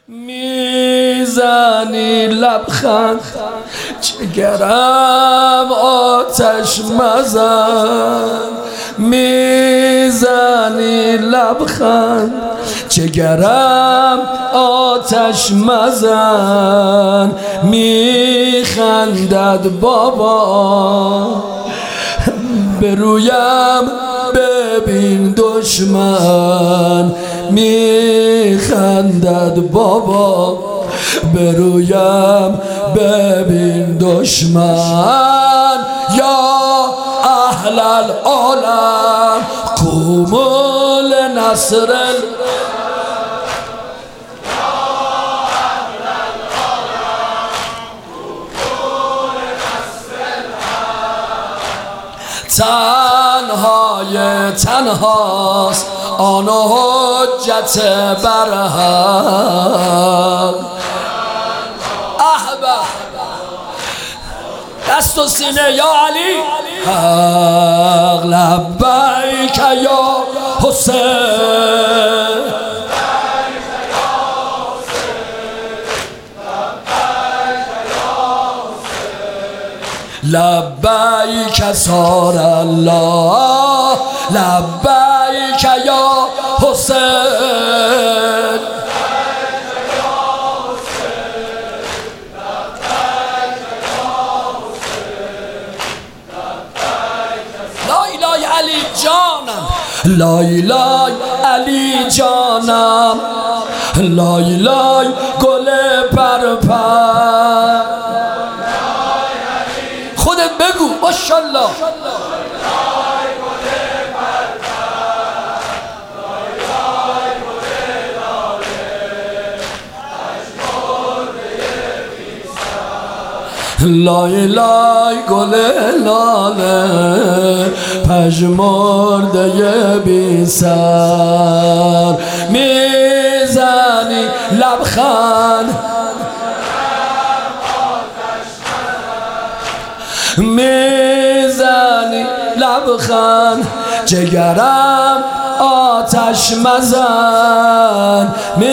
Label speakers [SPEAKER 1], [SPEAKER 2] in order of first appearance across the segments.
[SPEAKER 1] میزنی لبخند جگرم آتش مزن، میزنی لبخند جگرم آتش مزن، میخندد بابا به رویم ببین دشمن، میخندد بابا به رویم ببین دشمن. یا اهل العالم قوموا لنصر تنهاست آن حجت برحق. احبه دست و سینه یا علی، حق لبیک یا حسین، لبیک صار الله، لبیک یا حسین. لا اله علی جانم، لا اله علی جانم، لا اله گل پرپر. خودت بگو ماشاءالله. لا اله گل لاله پژمرده بی سر، میزنی لبخند میزنی لبخند جگرم آتش مزن،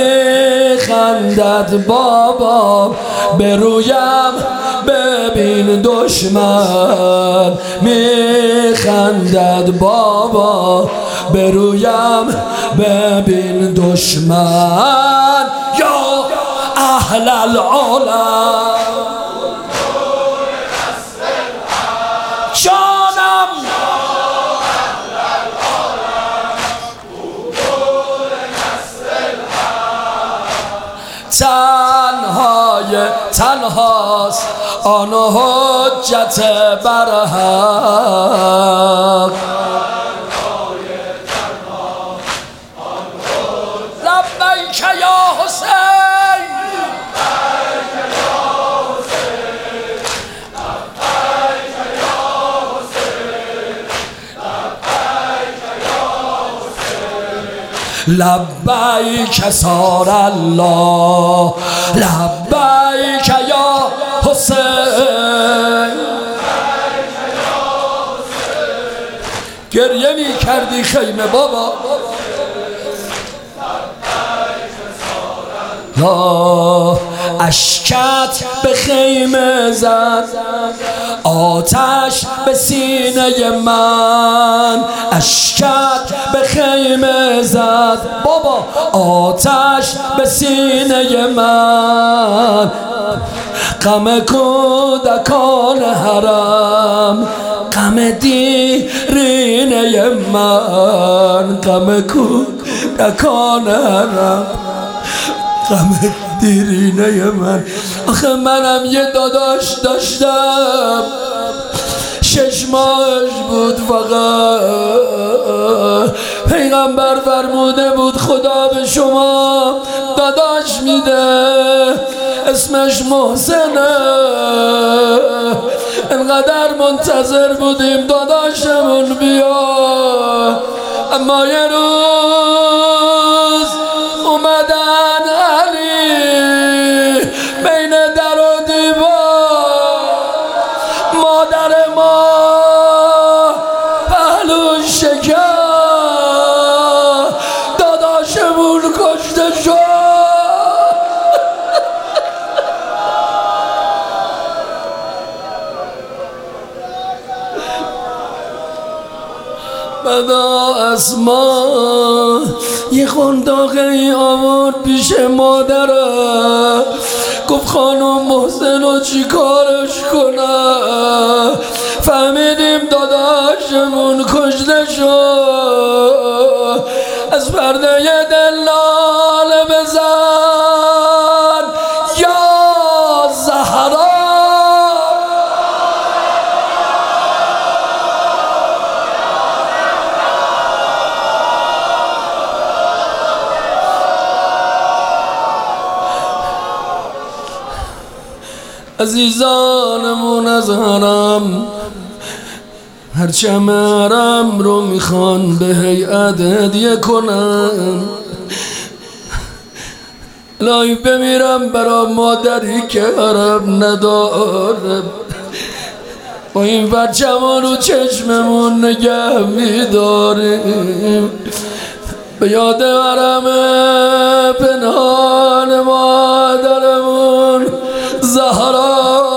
[SPEAKER 1] میخندد بابا به رویم ببین دشمن، میخندد بابا به رویم ببین دشمن. یا اهل العالم جانم، تنهاست آن حجت برحق. لبیک یا حسین، لبیک صار الله، لبیک یا حسین. گریه می کردی خیمه بابا، اشکت به خیمه زد آتش به سینه من، اشکت به خیمه زد بابا آتش به سینه من. غم کودکان حرم، غم دیرینه من، غم کودکان حرم، غم دیرینه من. آخه منم یه داداش داشتم 6 ماهش بود فقط، پیغمبر فرموده بود خدا به شما داداش میده اسمش محسنه. انقدر منتظر بودیم داداشمون بیا، اما یه روز اومدن علی بین در و دیوار، مادر ما پهلو شکر داداشمون کشته شد. فدا اسما یه قنداقی آورد پیش مادره، گفت خانم محسن رو چی کارش کنه؟ فهمیدیم داداشمون کشته شد. از پرده دلال بزن یا زهرا. عزیزانمون از حرم هرچه مرم رو میخوان به هیئت هدیه کنن. الهی بمیرم برا مادری که حرم نداره، با این پرچمون رو چشممون نگه میداریم. به یاد حرم پنهان مادرمون زهرا.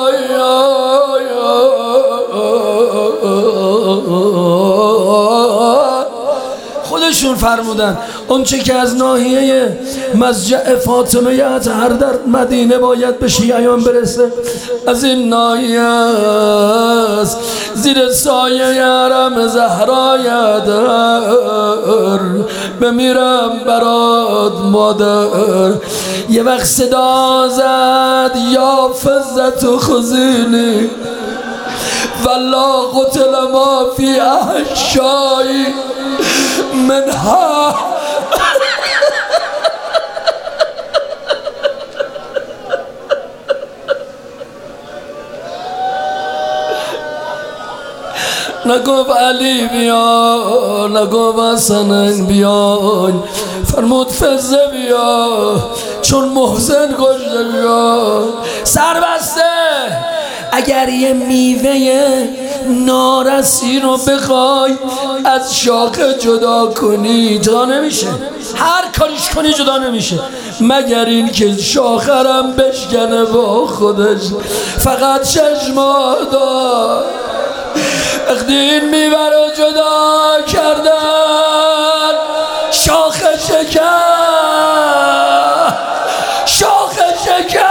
[SPEAKER 1] خودشون فرمودن اون چه که از ناحیه مسجد فاطمه اطهر در مدینه باید به شیعیان برسه از این ناحیه است، زیر سایه حرم زهرای اطهر. بمیرم برات مادر. یه وقت صدا زد یا فزت خزینی والله قتل ما فی احشایی منها. نگفت علی بیا، نگفت حسن بیا، فرمود فزه بیا چون محسن کشته بیا. سربسته اگر یه میوه نارسی رو بخوای از شاخه جدا کنی جدا نمیشه، هر کاریش کنی جدا نمیشه، مگر این که شاخرم بشکنه با خودش. فقط 6 ماه دار وقتی این میوه رو جدا کردن شاخه شکن، شاخه شکن.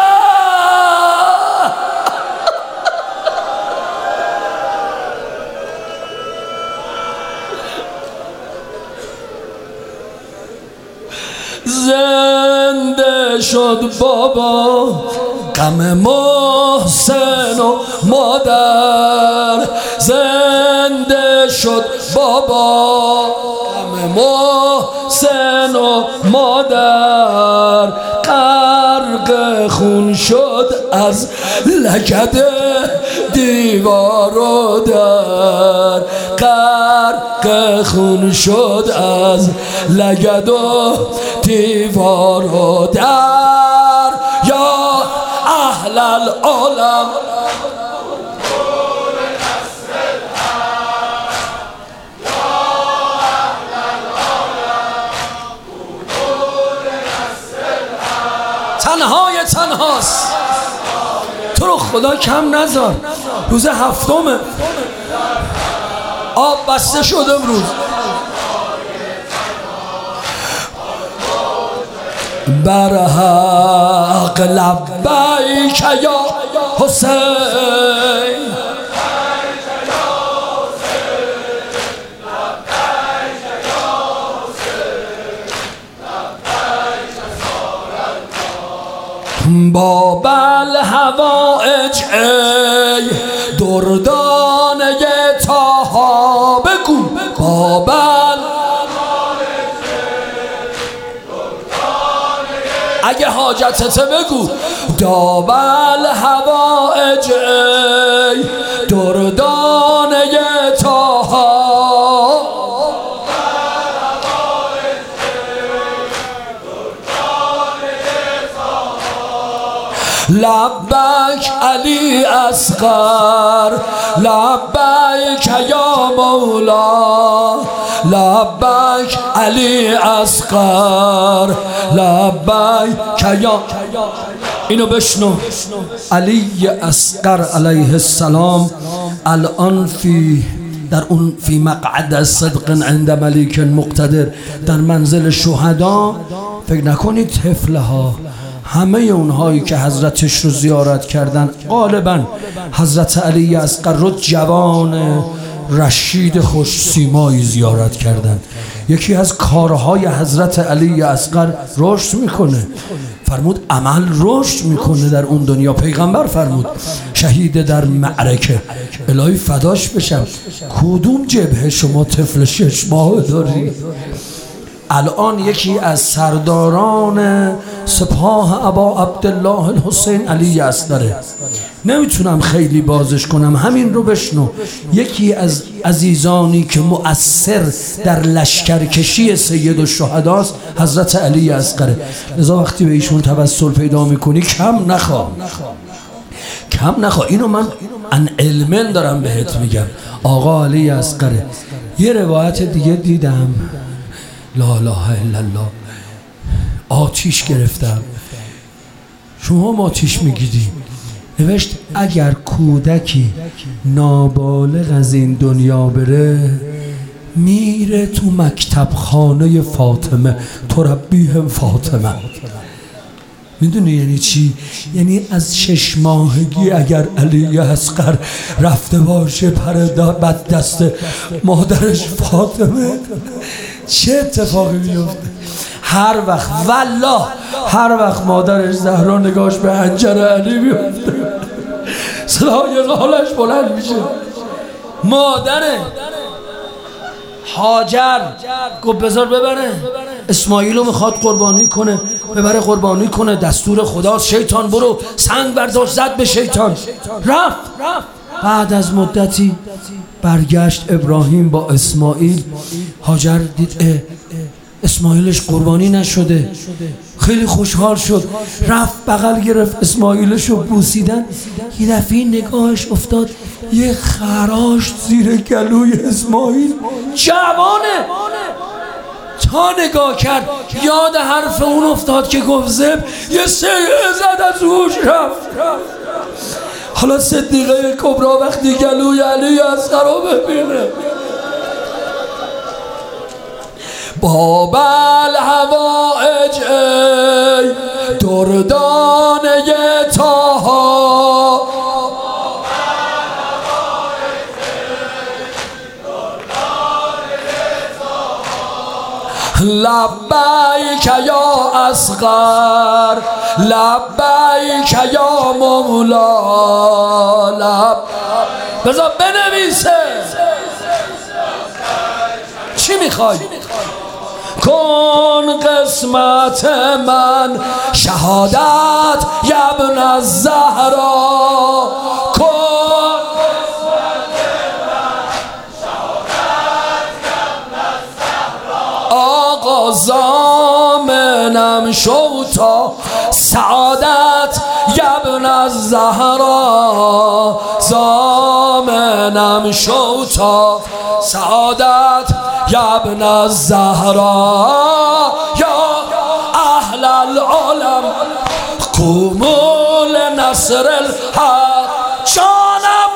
[SPEAKER 1] زنده شد بابا غم محسن و مادر، زنده شد بابا غم محسن و مادر. غرق خون شد از لگد دیوار و در، غرق خون شد از لگد و دیوار و در. یا اهل العالم تنهای تنهاست، تو رو خدا کم نذار. روز 7 آب بسته شد امروز. بر حق لبیک یا حسین، باب الحوائج ای دردانه طاها. بگو باب اگه حاجتت بگو. داب الحوائج ای دردانه طاها، لبیک علی اصغر، لبیک یا مولا، لبیک علی اصغر، لبیک یا. اینو بشنو. علی اصغر علیه السلام الان در اون فی مقعد صدق عند ملیک مقتدر، در منزل شهدا. فکر نکنید طفله ها، همه اونهایی که حضرتش رو زیارت کردن غالبا حضرت علی اصغر رو جوان رشید خوش سیمایی زیارت کردن. یکی از کارهای حضرت علی اصغر رشد میکنه، فرمود عمل رشد میکنه در اون دنیا. پیغمبر فرمود شهید در معرکه، الهی فداش بشم، کدوم جبهه شما طفل 6 ماه داری؟ الان یکی از سرداران سپاه ابا عبدالله الحسین علی اصغره، نمیتونم خیلی بازش کنم، همین رو بشنو. یکی از عزیزانی که مؤثر در لشکرکشی سید الشهداست حضرت علی اصغره. لذا وقتی به ایشون توسل پیدا میکنی کم نخوا، کم نخوا. اینو من ان علمن دارم بهت میگم. آقا علی اصغره. یه روایت دیگه دیدم، لا اله الا الله، آتیش گرفتم. شما هم آتیش میگیدی. نوشت اگر کودکی نابالغ از این دنیا بره، میره تو مکتب خانه فاطمه، تربیهم فاطمه. میدونی یعنی چی؟ یعنی از 6 ماهگی اگر علی اصغر رفته باشه پر بد دست مادرش فاطمه، چه اتفاقی میفته؟ هر وقت والله هر وقت مادرش زهرا نگاش به حنجر علی میفته، صدای قالش بلند میشه. مادره هاجر گفت بذار ببره، اسماعیل رو میخواد قربانی کنه، ببره قربانی کنه، دستور خداست. شیطان برو، سنگ برداشت زد به شیطان، رفت. بعد از مدتی برگشت ابراهیم با اسماعیل. هاجر دید اسماعیلش قربانی نشده، خیلی خوشحال شد، رفت بغل گرفت اسماعیلش رو بوسیدن. یه دفعه نگاهش افتاد یه خراش زیر گلوی اسماعیل، جوانه. تا نگاه کرد یاد حرف اون افتاد که گفت زب، یه سیه زد از هوش رفت. حالا صدیقه کبرا وقتی گلوی علی اصغر رو ببینه، باب الحوائج ای دردانه طاها، لبیک یا اصغر لبیک یا مولا. بذار بنویسه چی میخوای؟ کن قسمت من شهادت یبن الزهرا، کن قسمت من شهادت یبن الزهرا. آقا زامنم شو تا سعادت یبن الزهرا، زامنم شو تا سعادت یبن الزهرا. یا اهل العالم قوموا لنصر الحق، جانم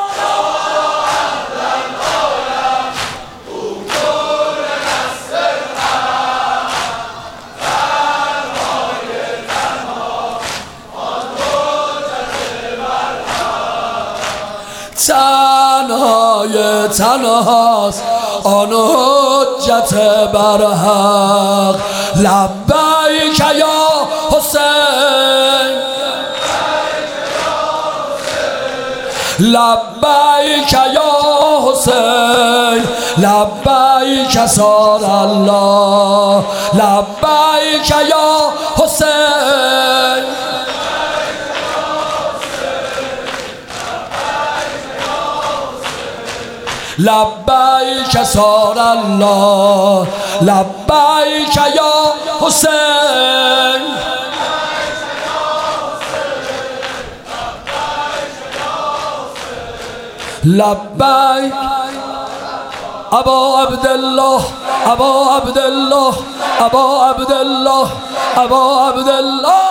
[SPEAKER 1] تنهای تنهاست آن حجت برحق. لبیک یا حسین لبیک یا حسین لبیک سار الله، لبیک یا حسین لبیک سار الله، لبیک یا حسین. لبیک ابا عبدالله ابا عبدالله ابا عبدالله ابا عبدالله.